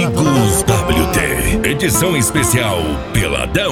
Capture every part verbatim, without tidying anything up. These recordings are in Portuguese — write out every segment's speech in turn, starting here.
Amigos W T, edição especial Peladão.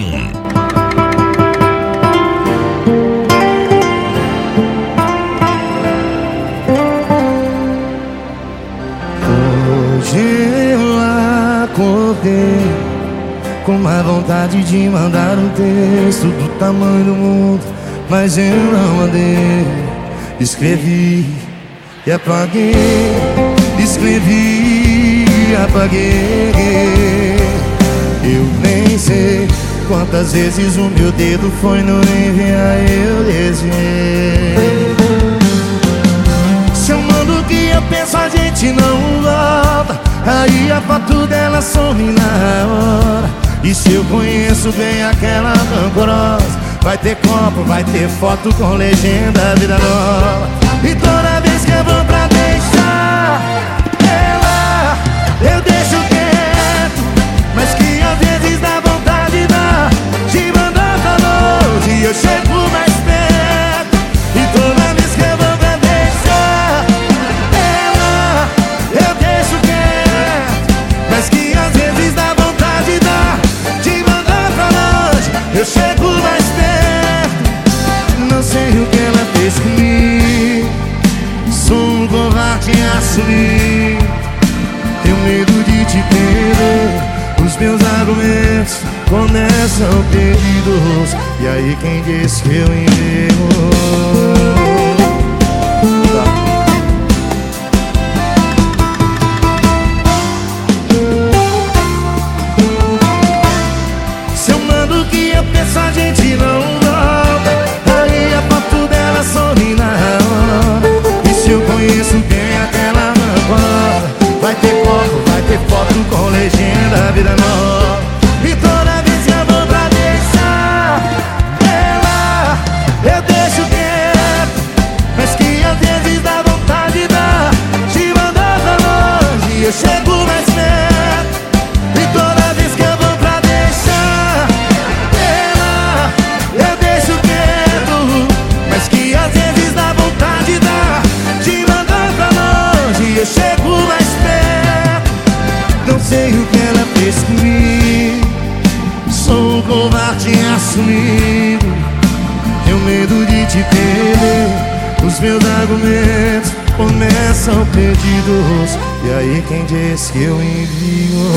Hoje eu acordei com uma vontade de mandar um texto do tamanho do mundo, mas eu não mandei. Escrevi e apaguei, escrevi e apaguei. Eu nem sei quantas vezes o meu dedo foi no enviar, eu desenhei. Se eu mando o que eu penso, a gente não volta. Aí a foto dela some na hora. E se eu conheço bem aquela rancorosa, vai ter copo, vai ter foto com legenda vida nova. E toda vez que eu vou pra deixar ela, eu deixo quieto, mas que às vezes dá vontade dá de mandar pra longe e eu chego mais perto. E toda vez que eu vou pra deixar ela, eu deixo quieto, mas que às vezes dá vontade dá de mandar pra longe, eu chego mais perto. Não sei o que ela fez comigo, sou um covarde a assumir. Tenho medo de te perder, os meus argumentos começam perdidos. E aí quem disse que eu envigo? Se eu mando o que eu penso, a gente não volta. Aí a foto dela some na hora. E se eu conheço bem aquela rancorosa, vai ter copo, vai ter foto com legenda vida nova. E toda vez que eu vou pra deixar ela, eu deixo quieto, mas que às vezes dá vontade dá de mandar pra longe e eu chego mais perto. E toda vez que eu vou pra deixar ela, eu deixo quieto, mas que às vezes dá vontade dá de mandar pra longe e eu chego mais perto. Não sei o que ela fez comigo, sou um covarde assumido. Tenho medo de te perder, os meus argumentos começam perdidos. E aí quem disse que eu envio?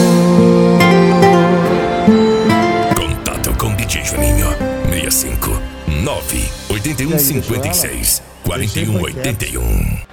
Contato com D J Juninho seis cinco nove oito um cinco seis quatro um oito um.